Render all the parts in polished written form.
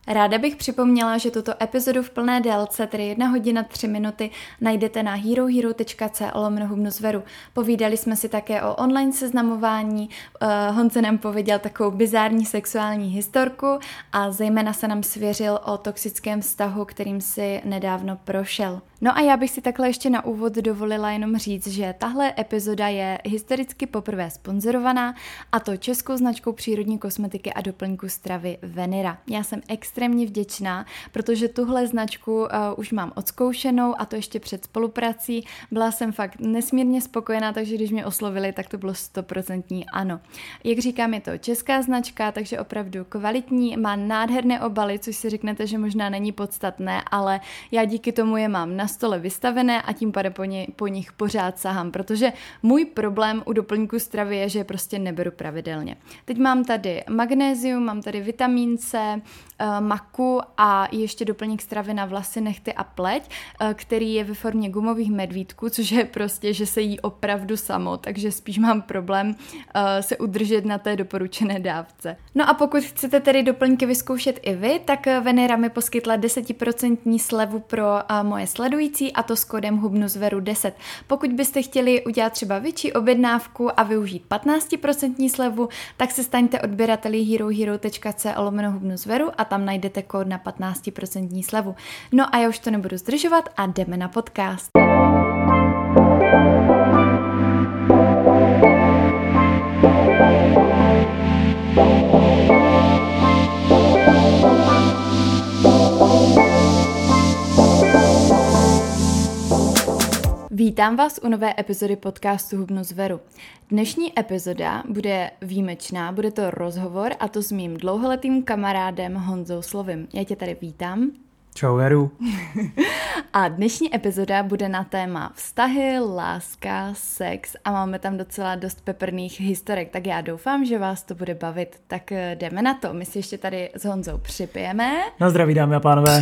Ráda bych připomněla, že tuto epizodu v plné délce, tedy 1 hodina 3 minuty, najdete na herohero.co/hubnozveru. Povídali jsme si také o online seznamování, Honza nám pověděl takovou bizární sexuální historku a zejména se nám svěřil o toxickém vztahu, kterým si nedávno prošel. No a já bych si takhle ještě na úvod dovolila jenom říct, že tahle epizoda je historicky poprvé sponzorovaná, a to českou značkou přírodní kosmetiky a doplňku stravy Venera. Já jsem extrémně vděčná, protože tuhle značku už mám odzkoušenou, a to ještě před spoluprací. Byla jsem fakt nesmírně spokojená, takže když mě oslovili, tak to bylo 100% ano. Jak říkám, je to česká značka, takže opravdu kvalitní, má nádherné obaly, což si řeknete, že možná není podstatné, ale já díky tomu je mám na stole vystavené a tím pádem po nich pořád sahám, protože můj problém u doplňku stravy je, že je prostě neberu pravidelně. Teď mám tady magnézium, mám tady vitamín C, maku a ještě doplněk stravy na vlasy, nehty a pleť, který je ve formě gumových medvídků, což je prostě, že se jí opravdu samo, takže spíš mám problém se udržet na té doporučené dávce. No a pokud chcete tedy doplňky vyzkoušet i vy, tak Venera mi poskytla 10% slevu pro moje sledující, a to s kódem hubnozveru10. Pokud byste chtěli udělat třeba větší objednávku a využít 15% slevu, tak se staňte odběrateli herohero.co/hubnozveru a tam najdete kód na 15% slevu. No a já už to nebudu zdržovat a jdeme na podcast. Vítám vás u nové epizody podcastu Hubnozveru. Dnešní epizoda bude výjimečná, bude to rozhovor, a to s mým dlouholetým kamarádem Honzou Slovym. Já tě tady vítám. Čau, Veru. A dnešní epizoda bude na téma vztahy, láska, sex a máme tam docela dost peprných historek, tak já doufám, že vás to bude bavit. Tak jdeme na to. My si ještě tady s Honzou připijeme. Na zdraví, dámy a pánové.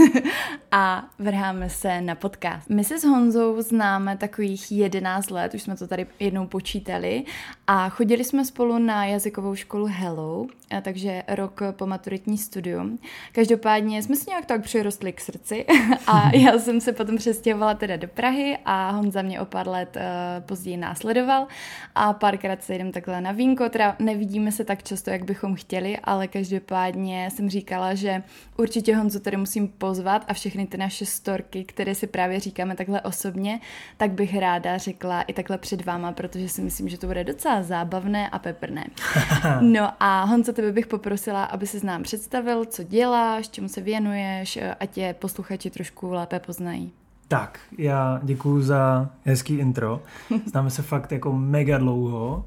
A vrháme se na podcast. My se s Honzou známe takových 11 let, už jsme to tady jednou počítali, a chodili jsme spolu na jazykovou školu Hello, takže rok po maturitní studium. Každopádně jsme si nějak tak přirostli k srdci a já jsem se potom přestěhovala teda do Prahy a Honza mě o pár let později následoval a párkrát se jdem takhle na vínko, teda nevidíme se tak často, jak bychom chtěli, ale každopádně jsem říkala, že určitě Honzu tady musím pozvat a všechny ty naše storky, které si právě říkáme takhle osobně, tak bych ráda řekla i takhle před váma, protože si myslím, že to bude docela zábavné a peprné. No a Honzo, tebe bych poprosila, aby se nám představil, co děláš, čemu se věnuješ, ať tě posluchači trošku lépe poznají. Tak, já děkuju za hezký intro. Známe se fakt jako mega dlouho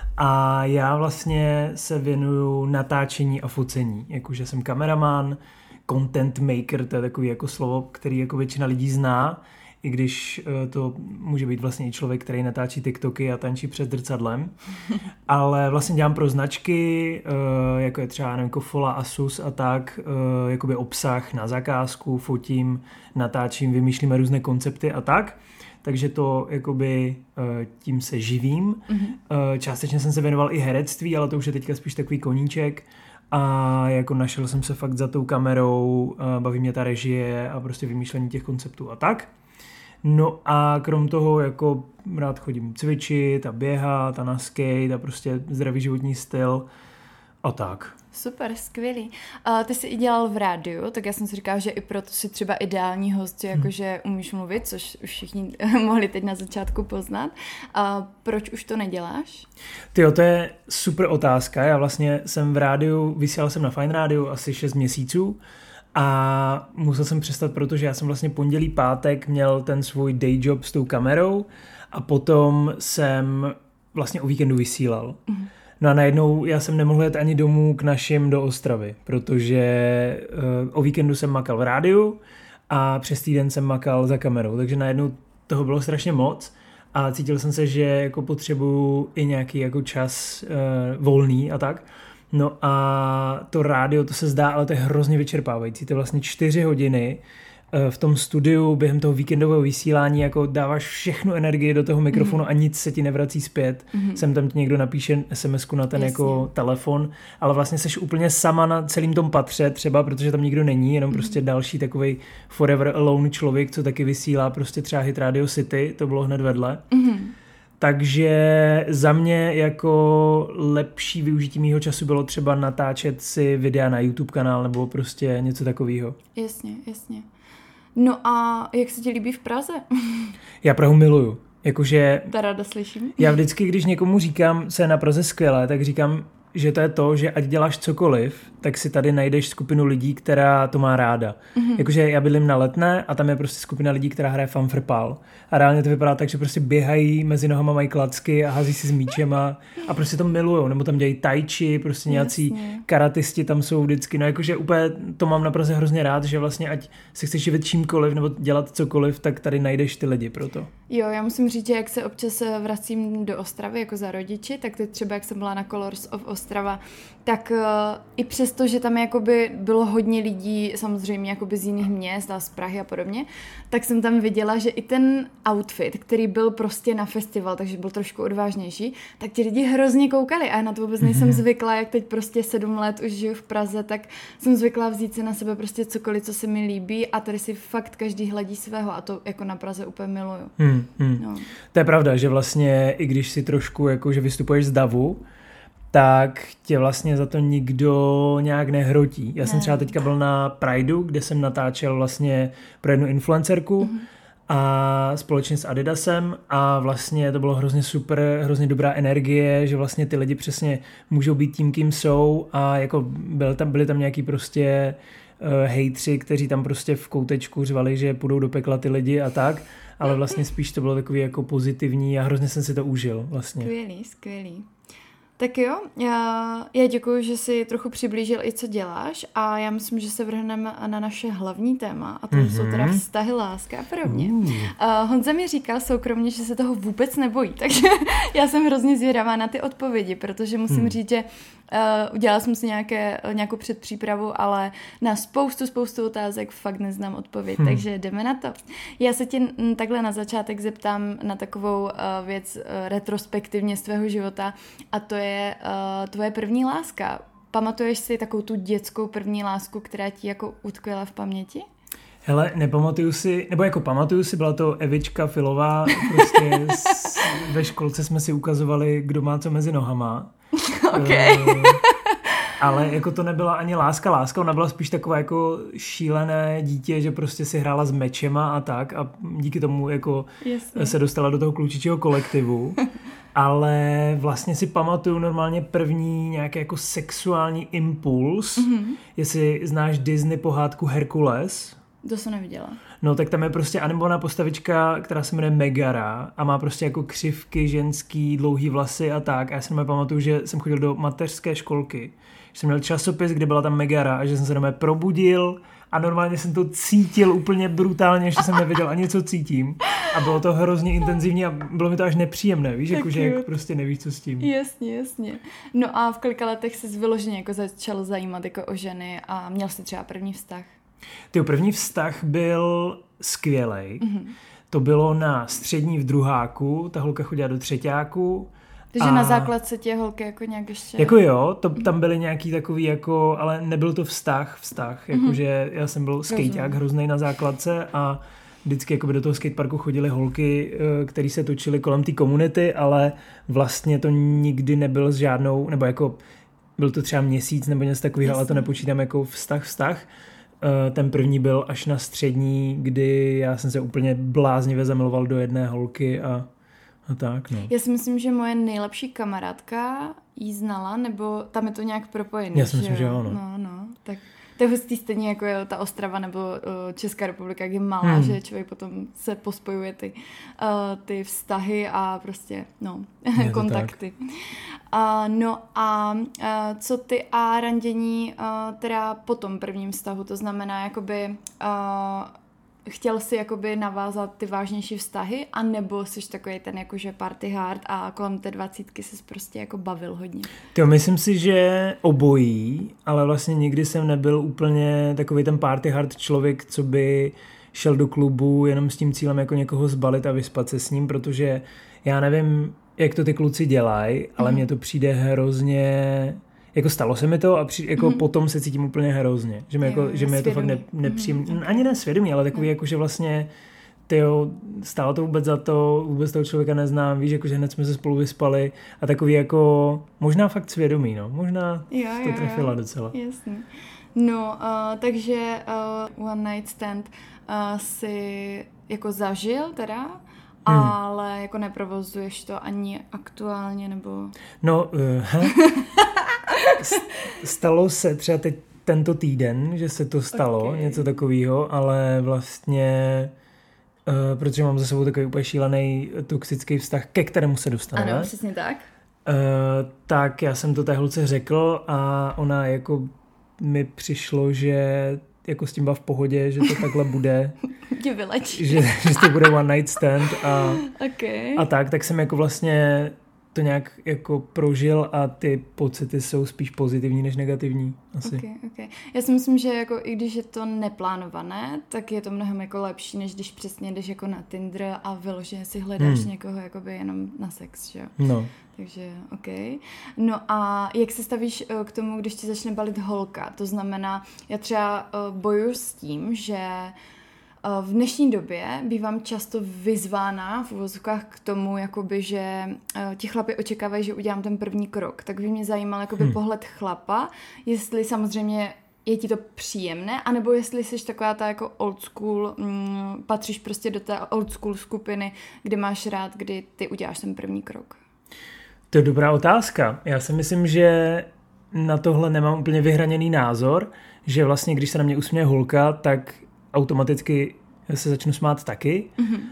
a já vlastně se věnuju natáčení a focení. Jakože jsem kameraman, content maker, to je takový jako slovo, který jako většina lidí zná, i když to může být vlastně i člověk, který natáčí TikToky a tančí před zrcadlem. Ale vlastně dělám pro značky, jako je třeba nevím, Kofola, Asus a tak, jakoby obsah na zakázku, fotím, natáčím, vymýšlíme různé koncepty a tak. Takže to jakoby tím se živím. Částečně jsem se věnoval i herectví, ale to už je teďka spíš takový koníček. A jako našel jsem se fakt za tou kamerou, baví mě ta režie a prostě vymýšlení těch konceptů a tak. No a krom toho jako rád chodím cvičit a běhat a na skate a prostě zdravý životní styl a tak. Super, skvělý. Ty jsi i dělal v rádiu, tak já jsem si říkala, že i proto jsi třeba ideální host, jakože umíš mluvit, což už všichni mohli teď na začátku poznat. Proč už to neděláš? Tyjo, to je super otázka. Já vlastně jsem v rádiu, vysílal jsem na Fajn rádiu asi 6 měsíců a musel jsem přestat, protože já jsem vlastně pondělí, pátek měl ten svůj day job s tou kamerou a potom jsem vlastně o víkendu vysílal. No a najednou já jsem nemohl jet ani domů k našim do Ostravy, protože o víkendu jsem makal v rádiu a přes týden jsem makal za kamerou, takže najednou toho bylo strašně moc a cítil jsem se, že jako potřebuju i nějaký jako čas volný a tak. No a to rádio, to se zdá, ale to je hrozně vyčerpávající, to je vlastně 4 hodiny v tom studiu během toho víkendového vysílání jako dáváš všechnu energii do toho mikrofonu a nic se ti nevrací zpět. Sem tam ti někdo napíše SMS-ku na ten jako telefon, ale vlastně seš úplně sama na celém tom patře třeba, protože tam nikdo není, jenom prostě další takovej forever alone člověk, co taky vysílá prostě třeba hit Radio City, to bylo hned vedle. Takže za mě jako lepší využití mýho času bylo třeba natáčet si videa na YouTube kanál nebo prostě něco takového. Jasně. No a jak se ti líbí v Praze? Já Prahu miluju. Jakože... To ráda slyším. Já vždycky, když někomu říkám, co je na Praze skvělé, tak říkám, že to je to, že ať děláš cokoliv, tak si tady najdeš skupinu lidí, která to má ráda. Jakože já bydlím na Letné a tam je prostě skupina lidí, která hraje fanfrpál. A reálně to vypadá tak, že prostě běhají mezi nohama, mají klacky a hází si s míčema a prostě to milujou. Nebo tam dělají tai chi, prostě nějací karatisti tam jsou vždycky. No jakože úplně to mám na Praze hrozně rád, že vlastně ať se chceš živit čímkoliv nebo dělat cokoliv, tak tady najdeš ty lidi pro to. Jo, já musím říct, že jak se občas vracím do Ostravy jako za rodiči, tak teď třeba jak jsem byla na Colors of Ostrava, tak i přesto, že tam jakoby bylo hodně lidí, samozřejmě jakoby z jiných měst a z Prahy a podobně, tak jsem tam viděla, že i ten outfit, který byl prostě na festival, takže byl trošku odvážnější, tak ti lidi hrozně koukali a já na to vůbec nejsem zvyklá, jak teď prostě 7 let už žiju v Praze, tak jsem zvyklá vzít si na sebe prostě cokoliv, co se mi líbí a tady si fakt každý hledí svého a to jako na Praze úplně miluju. No. To je pravda, že vlastně i když si trošku jako, že vystupuješ z davu, tak tě vlastně za to nikdo nějak nehrotí. Já jsem třeba teďka byl na Prideu, kde jsem natáčel vlastně pro jednu influencerku a společně s Adidasem a vlastně to bylo hrozně super, hrozně dobrá energie, že vlastně ty lidi přesně můžou být tím, kým jsou a jako byli tam nějaký prostě hejtři, kteří tam prostě v koutečku řvali, že půjdou do pekla ty lidi a tak, ale vlastně spíš to bylo takový jako pozitivní a hrozně jsem si to užil vlastně. Skvělý. Tak jo, já děkuju, že jsi trochu přiblížil i co děláš a já myslím, že se vrhneme na naše hlavní téma a to jsou teda vztahy, láska a podobně. Honza mi říkal soukromně, že se toho vůbec nebojí, takže já jsem hrozně zvědavá na ty odpovědi, protože musím říct, že udělala jsem si nějakou předpřípravu, ale na spoustu otázek fakt neznám odpověď, takže jdeme na to. Já se tě takhle na začátek zeptám na takovou věc retrospektivně z tvého života a to je tvoje první láska. Pamatuješ si takovou tu dětskou první lásku, která ti jako utkvěla v paměti? Hele, nepamatuju si, nebo jako pamatuju si, byla to Evička Filová, prostě ve školce jsme si ukazovali, kdo má co mezi nohama. Okay. Ale jako to nebyla ani láska, ona byla spíš taková jako šílené dítě, že prostě si hrála s mečema a tak a díky tomu jako se dostala do toho klučičího kolektivu. Ale vlastně si pamatuju normálně první nějaký jako sexuální impuls, jestli znáš Disney pohádku Herkules. To jsem neviděla. No tak tam je prostě animovaná postavička, která se jmenuje Megara a má prostě jako křivky ženský, dlouhý vlasy a tak. A já si pamatuju, že jsem chodil do mateřské školky, že jsem měl časopis, kde byla tam Megara a že jsem se tam probudil a normálně jsem to cítil úplně brutálně, že jsem nevěděl ani co cítím. A bylo to hrozně intenzivní a bylo mi to až nepříjemné, víš, jakože jak prostě nevíš, co s tím. Jasně. No a v kolika letech jsi vyloženě jako začal zajímat jako o ženy a měl jsi třeba první vztah? První vztah byl skvělej. To bylo na střední v druháku, ta holka chodila do třeťáku. Takže na základce tě holky jako nějak ještě... Jako jo, tam byly nějaký takový jako, ale nebyl to vztah, jakože já jsem byl skejťák hroznej na základce a vždycky jakoby do toho skateparku chodily holky, které se točily kolem té komunity, ale vlastně to nikdy nebyl s žádnou, nebo jako byl to třeba měsíc nebo něco takového, ale to nepočítám jako vztah. Ten první byl až na střední, kdy já jsem se úplně bláznivě zamiloval do jedné holky a tak, no. Já si myslím, že moje nejlepší kamarádka jí znala, nebo tam je to nějak propojené. Já si myslím, že jo, no. Tak to je hustý stejně jako je ta Ostrava nebo Česká republika, jak je malá, že člověk potom se pospojuje ty vztahy a prostě, kontakty. No a co ty a randění teda po tom prvním vztahu, to znamená jakoby chtěl si jakoby navázat ty vážnější vztahy, anebo jsi takový ten jakože party hard a kolem té 20 ses prostě jako bavil hodně? Jo, myslím si, že obojí, ale vlastně nikdy jsem nebyl úplně takový ten party hard člověk, co by šel do klubu jenom s tím cílem jako někoho zbalit a vyspat se s ním, protože já nevím, jak to ty kluci dělají, ale mně to přijde hrozně... Jako stalo se mi to a jako potom se cítím úplně hrozně. Že mi, jako, že mi je to fakt nepříjemné. Ani ne svědomí, ale takový jako, že vlastně tyjo, stálo to vůbec za to, vůbec toho člověka neznám, víš, jako, že hned jsme se spolu vyspali a takový jako, možná fakt svědomí, no. Možná to trefila docela. Jasně. No, takže One Night Stand si jako zažil teda, ale jako neprovozuješ to ani aktuálně, nebo... No, stalo se třeba teď tento týden, že se to stalo, něco takového, ale vlastně, protože mám za sebou takový úplně šílený toxický vztah, ke kterému se dostaneme. Ano, přesně tak. Tak já jsem to té holce řekl a ona jako mi přišlo, že jako s tím byla v pohodě, že to takhle bude. že to bude one night stand a tak jsem jako vlastně to nějak jako prožil a ty pocity jsou spíš pozitivní než negativní asi. Okay. Já si myslím, že jako i když je to neplánované, tak je to mnohem jako lepší, než když přesně jdeš jako na Tinder a vyloženě si hledáš někoho jakoby jenom na sex, že jo? No. Takže No a jak se stavíš k tomu, když ti začne balit holka? To znamená, já třeba bojuju s tím, že v dnešní době bývám často vyzvána v uvozovkách k tomu, jakoby, že ti chlapi očekávají, že udělám ten první krok. Tak by mě zajímal jakoby pohled chlapa, jestli samozřejmě je ti to příjemné, anebo jestli jsi taková ta jako old school, patříš prostě do té old school skupiny, kdy máš rád, kdy ty uděláš ten první krok. To je dobrá otázka. Já si myslím, že na tohle nemám úplně vyhraněný názor, že vlastně, když se na mě usměje holka, tak automaticky se začnu smát taky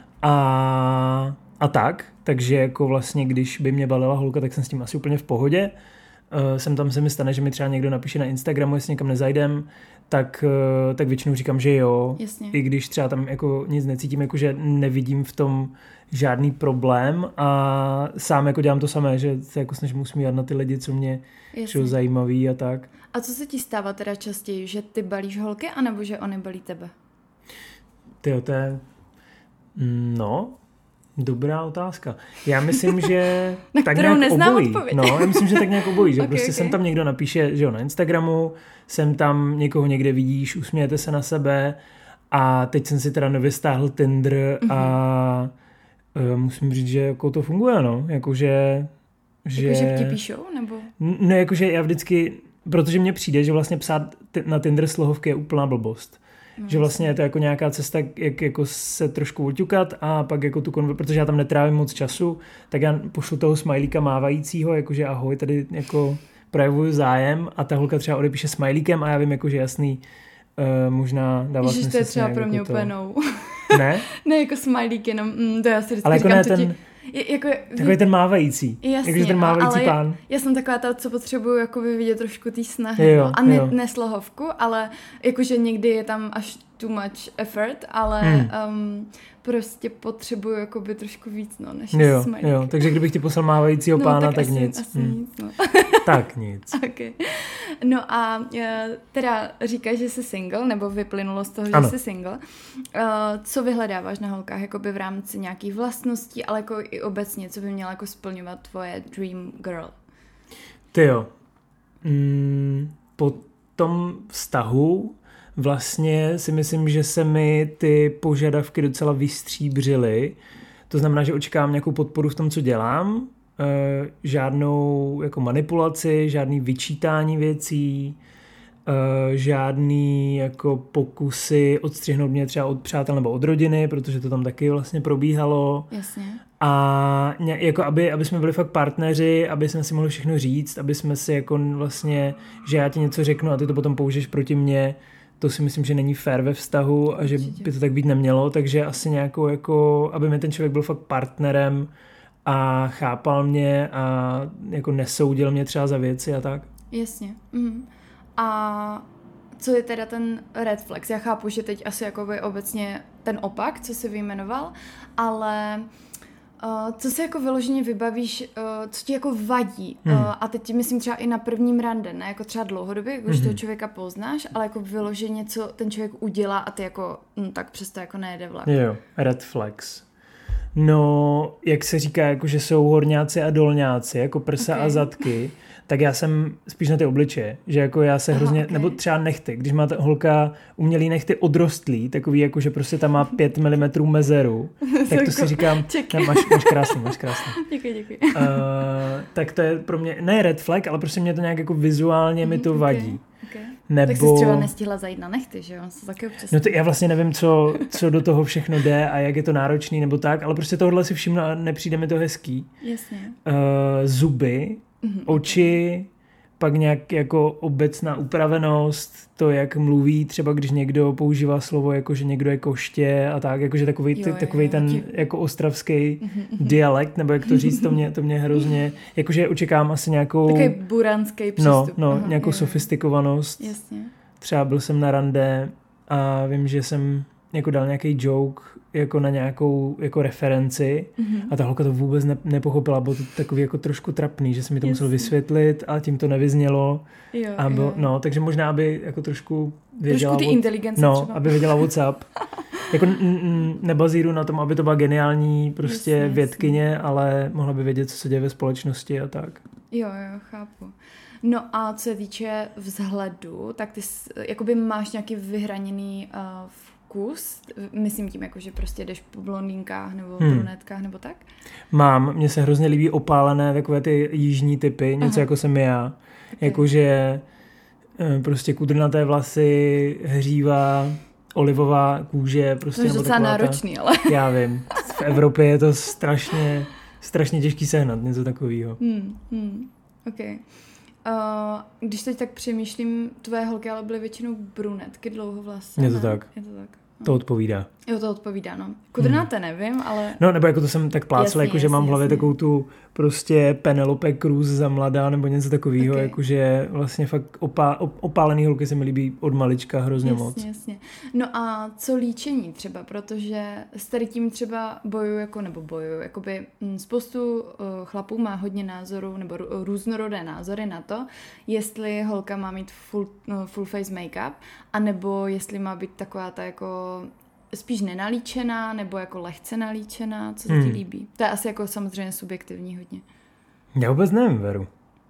a tak, takže jako vlastně, když by mě balila holka, tak jsem s tím asi úplně v pohodě. Sem tam se mi stane, že mi třeba někdo napíše na Instagramu, jestli někam nezajdem, tak většinou říkám, že jo. Jasně. I když třeba tam jako nic necítím, jako že nevidím v tom žádný problém a sám jako dělám to samé, že se jako snažím usmívat na ty lidi, co mě jsou zajímaví a tak. A co se ti stává teda častěji, že ty balíš holky, anebo že oni balí tebe? Tyjo, to je... No, dobrá otázka. Já myslím, že na tak kterou nějak neznám obojí. odpověď. No, já myslím, že tak nějak obojí, že prostě sem tam někdo napíše, že jo, na Instagramu, sem tam někoho někde vidíš, usmějete se na sebe a teď jsem si teda nově stáhl Tinder a musím říct, že jako to funguje, no, jakože Jakože ti píšou, nebo? No, jakože já vždycky, protože mně přijde, že vlastně psát na Tinder slohovky je úplná blbost. No, že vlastně je to jako nějaká cesta, jak jako se trošku oťukat a pak jako protože já tam netrávím moc času, tak já pošlu toho smajlíka mávajícího, jakože ahoj, tady jako projevuju zájem a ta holka třeba odepíše smajlíkem a já vím, jakože jasný, možná dává smysl. Ježiš, to je třeba pro mě úplně no. Ne? Ne, jako smajlík, jenom to já si vždycky ale jako říkám, ne ten... Takový ten mávající. Jasně, jakože ten mávající ale pán. Já jsem taková ta, co potřebuju jakoby vidět trošku té snahy. Jo, no. A ne slohovku, ale jakože někdy je tam až too much effort, ale prostě potřebuju jakoby trošku víc, no, než smajlík. Jo, takže kdybych ti poslal mávajícího pána, tak asi, nic. Asi nic, no. Tak nic. Okay. No a teda říkáš, že jsi single, nebo vyplynulo z toho, že jsi single. Co vyhledáváš na holkách, jakoby v rámci nějakých vlastností, ale jako i obecně, co by měla jako splňovat tvoje dream girl? Tyjo, po tom vztahu vlastně si myslím, že se mi ty požadavky docela vystříbřily. To znamená, že očekávám nějakou podporu v tom, co dělám, žádnou jako manipulaci, žádný vyčítání věcí, žádný jako pokusy odstřihnout mě třeba od přátel nebo od rodiny, protože to tam taky vlastně probíhalo. Jasně. A jako aby jsme byli fakt partneři, aby jsme si mohli všechno říct, aby jsme si jako vlastně, že já ti něco řeknu a ty to potom použiješ proti mně, to si myslím, že není fair ve vztahu a že by to tak být nemělo, takže asi nějakou jako, aby mi ten člověk byl fakt partnerem a chápal mě a jako nesoudil mě třeba za věci a tak. Jasně. A co je teda ten red flags? Já chápu, že teď asi jakoby obecně ten opak, co jsi vyjmenoval, ale co si jako vyloženě vybavíš, co ti jako vadí? A teď myslím třeba i na prvním rande, ne jako třeba dlouhodobě, když toho člověka poznáš, ale jako vyloženě, co ten člověk udělá a ty jako, tak přesto jako nejede vlak. Jo, red flags. No, jak se říká, jako že jsou horňáci a dolňáci, jako prsa a zadky, tak já jsem spíš na ty obličeje, že jako já se hrozně, nebo třeba nechty, když má ta holka umělý nechty odrostlý, takový jako, že prostě tam má 5 mm mezeru, tak to si říkám, ne, máš krásný. Děkuji. Tak to je pro mě, ne red flag, ale prostě mě to nějak jako vizuálně mi to vadí. Okay. Nebo... Tak jsi třeba nestihla zajít na nechty, že jo? Taky občas... No to já vlastně nevím, co do toho všechno jde a jak je to náročný nebo tak, ale prostě tohle si všimnu a nepřijde mi to hezký. Jasně. Zuby, oči, pak nějak jako obecná upravenost, to, jak mluví, třeba když někdo používá slovo, jako že někdo je koště a tak, jakože takový ten jako ostravský dialekt, nebo jak to říct, to mě hrozně, jakože očekám asi nějakou... Takový buranský přístup. Nějakou sofistikovanost. Jasně. Třeba byl jsem na rande a vím, že jsem jako dal nějaký joke jako na nějakou jako referenci a ta holka to vůbec nepochopila, bylo to takový jako trošku trapný, že jsem mi to musel vysvětlit a tím to nevyznělo. No, takže možná aby jako trošku věděla trošku ty inteligence třeba. aby věděla WhatsApp. Jako nebazíru na tom, aby to byla geniální prostě vědkyně, ale mohla by vědět, co se děje ve společnosti a tak. Jo, chápu. No a co se týče vzhledu, tak ty jakoby máš nějaký vyhraněný vkus, myslím tím, jako, že prostě jdeš po blondýnkách nebo brunetkách nebo tak? Mám, mně se hrozně líbí opálené takové ty jižní typy, něco jako jsem já. Okay. Jakože prostě kudrnaté vlasy, hříva, olivová kůže. Prostě, to je docela náročný, ale... Já vím. V Evropě je to strašně těžký sehnat, něco takového. Okay. Když teď tak přemýšlím, tvoje holky ale byly většinou brunetky, dlouhovlasé. Je to tak. To odpovídá. Jo, to odpovídá, no. Kudrnáte nevím, ale... No, nebo jako to jsem tak plácel, jako že mám v hlavě takovou tu prostě Penelope Cruz za mladá, nebo něco takového, jakože vlastně fakt opálený holky se mi líbí od malička hrozně moc. Jasně. No a co líčení třeba, protože s tady tím třeba bojuju, jakoby spoustu chlapů má hodně názorů, nebo různorodé názory na to, jestli holka má mít full face make-up, anebo jestli má být taková ta jako spíš nenalíčená, nebo jako lehce nalíčená, co se ti líbí? To je asi jako samozřejmě subjektivní hodně. Já vůbec nevím, Veru.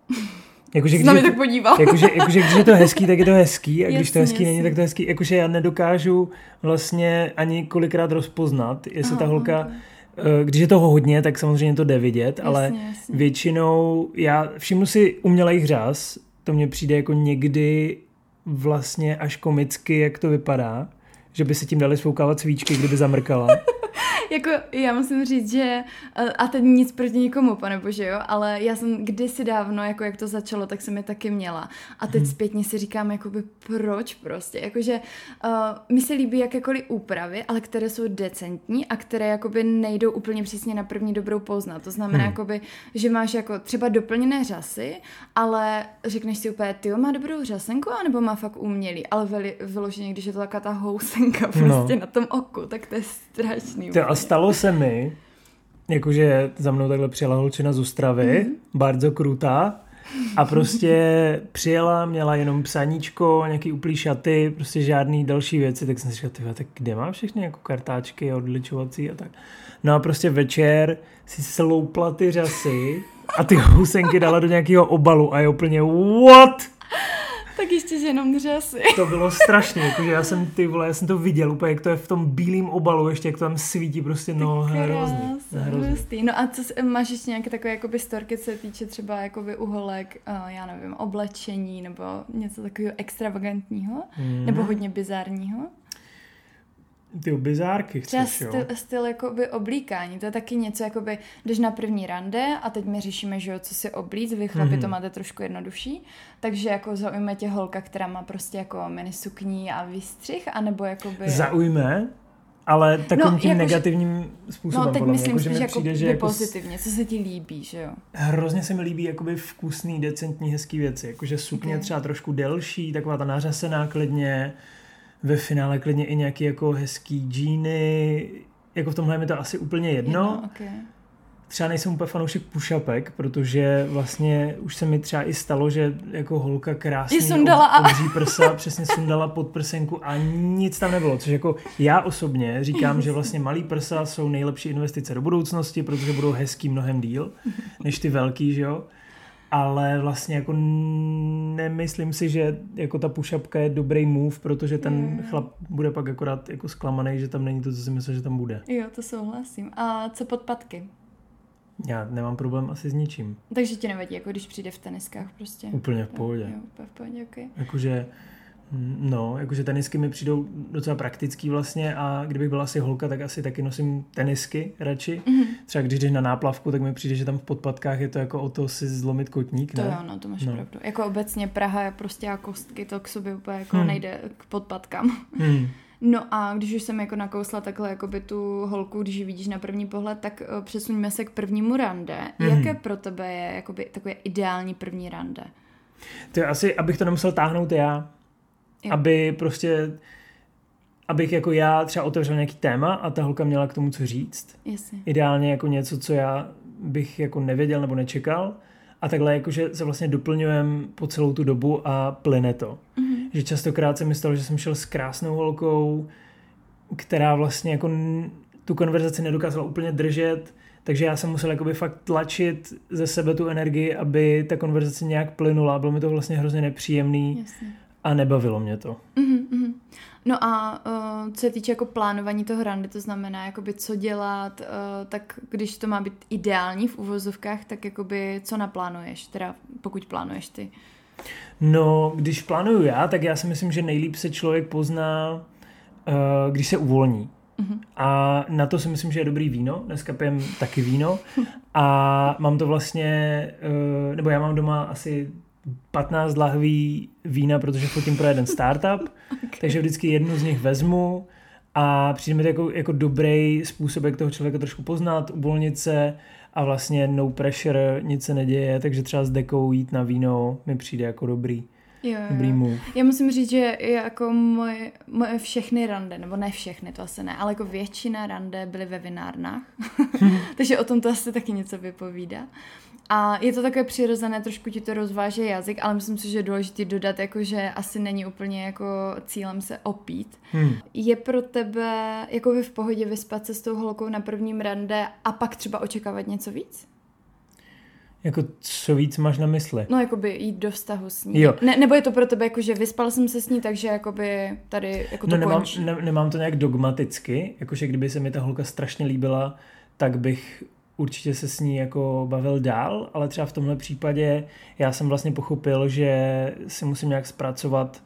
Jakože, jsi na mě tak podíval. Jakože když je to hezký, tak je to hezký, a když to hezký není, tak to hezký. Jakože já nedokážu vlastně ani kolikrát rozpoznat, jestli ta holka... Když je toho hodně, tak samozřejmě to jde vidět, ale většinou všimnu si umělej řas, to mně přijde jako někdy vlastně až komicky, jak to vypadá, že by se tím dali svoukávat svíčky, kdyby zamrkala. Jako já musím říct, že a teď nic proti nikomu, panebože, jo, ale já jsem kdysi dávno, jako jak to začalo, tak jsem je taky měla. A teď zpětně si říkám, jakoby proč prostě, jakože mi se líbí jakékoliv úpravy, ale které jsou decentní a které jakoby nejdou úplně přesně na první dobrou poznat. To znamená, jakoby, že máš jako třeba doplněné řasy, ale řekneš si úplně, tyjo, má dobrou řasenku, anebo má fakt umělý, ale vyloženě, když je to taková ta housenka prostě na tom oku, tak to je strašný. A stalo se mi, jakože za mnou takhle přijela holčina z Ostravy, bardzo krutá, a prostě přijela, měla jenom psaníčko, nějaký uplý šaty, prostě žádný další věci, tak jsem si říkal, tak kde mám všechny jako kartáčky, odličovací a tak. No a prostě večer si sloupla ty řasy a ty housenky dala do nějakého obalu a je úplně what? Tak ještě, že jenom řasy. To bylo strašně, jakože já jsem to viděl úplně, jak to je v tom bílém obalu, ještě jak to tam svítí, prostě hrozný. No a máš ještě nějaké takové jakoby storky, co se týče třeba jakoby uholek, já nevím, oblečení nebo něco takového extravagantního, nebo hodně bizárního? Ty bizárky chceš, jo? Styl jakoby oblíkání, to je taky něco, jakoby, jdeš na první rande a teď my řešíme, že jo, co si oblíct, vy chlapi to máte trošku jednodušší, takže jako zaujme tě holka, která má prostě jako mini sukní a výstřih, anebo jakoby... Zaujme, ale takovým tím negativním způsobem. No teď myslím spíš jako přijde, že pozitivně, co se ti líbí, že jo? Hrozně se mi líbí jakoby vkusný, decentní, hezký věci, jakože sukně třeba trošku delší, taková ta nařasená klidně, ve finále klidně i nějaký jako hezký džíny, jako v tomhle je mi to asi úplně jedno. Třeba nejsem úplně fanoušek push-upek, protože vlastně už se mi třeba i stalo, že jako holka krásný obří prsa, přesně sundala podprsenku a nic tam nebylo. Což jako já osobně říkám, že vlastně malý prsa jsou nejlepší investice do budoucnosti, protože budou hezký mnohem díl, než ty velký, že jo. Ale vlastně jako nemyslím si, že jako ta push-upka je dobrý move, protože ten chlap bude pak akorát jako zklamaný, že tam není to, co si myslel, že tam bude. Jo, to souhlasím. A co podpatky? Já nemám problém asi s ničím. Takže ti nevadí, jako když přijde v teniskách prostě? Úplně v pohodě. Jo, úplně v pohodě, okay. Jakože tenisky mi přijdou docela praktický vlastně a kdybych byla asi holka, tak asi taky nosím tenisky radši. Mm-hmm. Třeba když jdeš na náplavku, tak mi přijde, že tam v podpatkách je to jako o to si zlomit kotník, ne? To jo, no, to máš pravdu. Jako obecně Praha je prostě jako kostky, to k sobě úplně jako nejde k podpatkám. No a když už jsem jako nakousla takhle jakoby tu holku, když ji vidíš na první pohled, tak přesuňme se k prvnímu rande. Jaké pro tebe je jakoby takové ideální první rande? To je asi, abych to nemusel táhnout já. Jo. Abych jako já třeba otevřel nějaký téma a ta holka měla k tomu co říct. Jasně. Ideálně jako něco, co já bych jako nevěděl nebo nečekal. A takhle jakože se vlastně doplňujem po celou tu dobu a plyne to. Mm-hmm. Že častokrát se mi stalo, že jsem šel s krásnou holkou, která vlastně jako tu konverzaci nedokázala úplně držet, takže já jsem musel jakoby fakt tlačit ze sebe tu energii, aby ta konverzace nějak plynula. Bylo mi to vlastně hrozně nepříjemný. Jasně. A nebavilo mě to. Mm-hmm. No a co se týče jako plánování toho randy, to znamená jakoby co dělat, tak když to má být ideální v uvozovkách, tak jakoby co naplánuješ, teda pokud plánuješ ty? No, když plánuju já, tak já si myslím, že nejlíp se člověk pozná, když se uvolní. Mm-hmm. A na to si myslím, že je dobrý víno. Dneska pijem taky víno a mám to vlastně, nebo já mám doma asi 15 lahví vína, protože fotím pro jeden startup, takže vždycky jednu z nich vezmu a přijde mi to jako dobrý způsob, jak toho člověka trošku poznat, uvolnit se a vlastně no pressure, nic se neděje, takže třeba s dekou jít na víno mi přijde jako dobrý move. Já musím říct, že jako moje všechny rande, nebo ne všechny, to asi ne, ale jako většina rande byly ve vinárnách, takže o tom to asi taky něco vypovídá. A je to takové přirozené, trošku ti to rozváže jazyk, ale myslím si, že je důležité dodat, jako, že asi není úplně jako cílem se opít. Je pro tebe jako v pohodě vyspat se s tou holkou na prvním rande a pak třeba očekávat něco víc? Jako co víc máš na mysli? No jakoby jít do vztahu s ní. Nebo je to pro tebe jako, že vyspal jsem se s ní, takže jakoby tady jako to končí? Nemám to nějak dogmaticky, jakože kdyby se mi ta holka strašně líbila, tak bych určitě se s ní jako bavil dál, ale třeba v tomhle případě já jsem vlastně pochopil, že si musím nějak zpracovat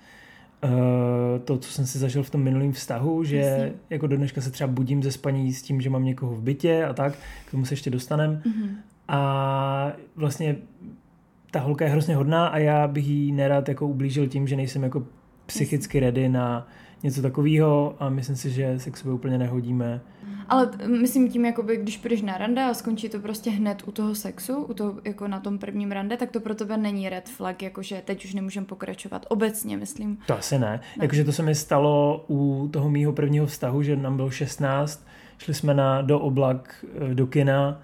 to, co jsem si zažil v tom minulém vztahu, že jako do dneška se třeba budím ze spaní s tím, že mám někoho v bytě a tak, k tomu se ještě dostanem. Mm-hmm. A vlastně ta holka je hrozně hodná a já bych jí nerad jako ublížil tím, že nejsem jako psychicky ready na něco takového a myslím si, že se k sobě úplně nehodíme. Ale myslím tím, jakoby, když půjdeš na rande a skončí to prostě hned u toho sexu, u toho, jako na tom prvním rande, tak to pro tebe není red flag, jakože teď už nemůžeme pokračovat. Obecně, myslím. To asi ne. Jakože to se mi stalo u toho mýho prvního vztahu, že nám bylo 16, šli jsme do Oblak, do kina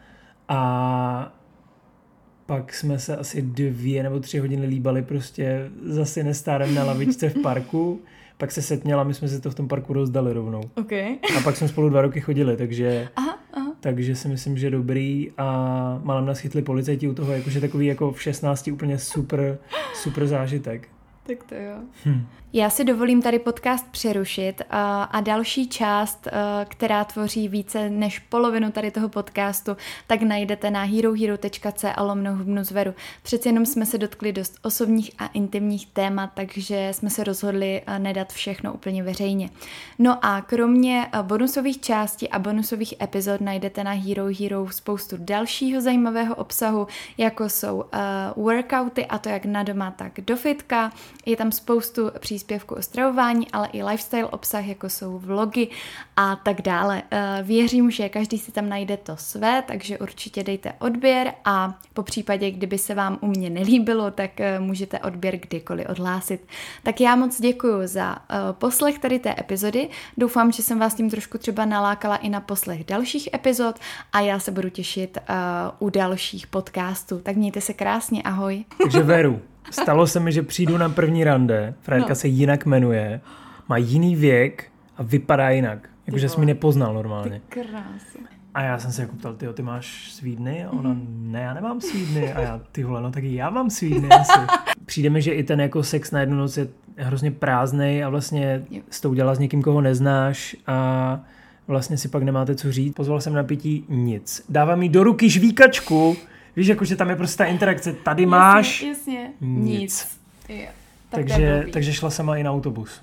a pak jsme se asi 2 nebo 3 hodiny líbali prostě za Cinestárem na lavičce v parku. Pak se setměla, my jsme si to v tom parku rozdali rovnou. Okay. A pak jsme spolu 2 roky chodili, takže si myslím, že dobrý a málem nás chytli policajti u toho, jakože takový jako v 16 úplně super zážitek. Tak to jo. Já si dovolím tady podcast přerušit a další část, která tvoří více než polovinu tady toho podcastu, tak najdete na herohero.co/hubnuzveru. Přece jenom jsme se dotkli dost osobních a intimních témat, takže jsme se rozhodli nedat všechno úplně veřejně. No a kromě bonusových částí a bonusových epizod najdete na Hero Hero spoustu dalšího zajímavého obsahu, jako jsou workouty, a to jak na doma, tak do fitka, Je tam spoustu příspěvků o stravování, ale i lifestyle obsah, jako jsou vlogy a tak dále. Věřím, že každý si tam najde to své, takže určitě dejte odběr a po případě, kdyby se vám u mě nelíbilo, tak můžete odběr kdykoliv odhlásit. Tak já moc děkuju za poslech tady té epizody. Doufám, že jsem vás tím trošku třeba nalákala i na poslech dalších epizod a já se budu těšit u dalších podcastů. Tak mějte se krásně, ahoj. Takže Veru, stalo se mi, že přijdu na první rande, frajerka se jinak jmenuje, má jiný věk a vypadá jinak. Jakože jsi mi nepoznal normálně. Ty krásu. A já jsem se jako ptal, ty máš svídny? A ona, ne, já nemám svídny. A já, ty vole, no tak já mám svídny asi. Přijde mi, že i ten jako sex na jednu noc je hrozně prázdnej a vlastně s tou dělala s někým, koho neznáš a vlastně si pak nemáte co říct. Pozval jsem na pití nic. Dávám jí do ruky žvíkačku. Víš, jakože tam je prostě ta interakce. Tady máš jasně. nic. Jo. Takže šla sama i na autobus.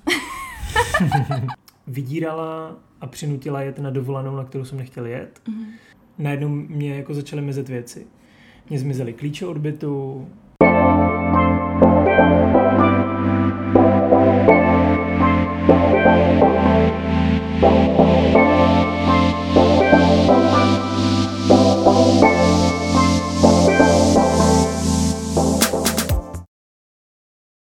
Vydírala a přinutila jet na dovolenou, na kterou jsem nechtěl jet. Najednou mě jako začaly mizet věci. Mně zmizely klíče od bytu,